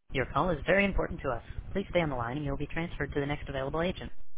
Your call is very important to us. Please stay on the line and you'll be transferred to the next available agent.